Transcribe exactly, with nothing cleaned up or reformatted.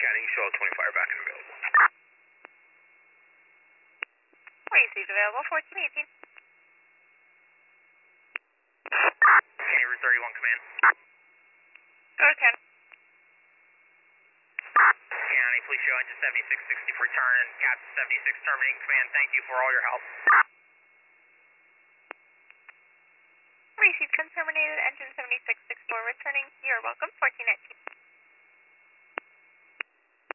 County, show twenty-five back and available. Received available, fourteen eighteen. County Route thirty-one command. Go to ten. County, please show engine seventy-six sixty for return and Cap seventy-six terminating command. Thank you for all your help. Received, terminated, engine seventy-six sixty-four returning. You're welcome, fourteen nineteen.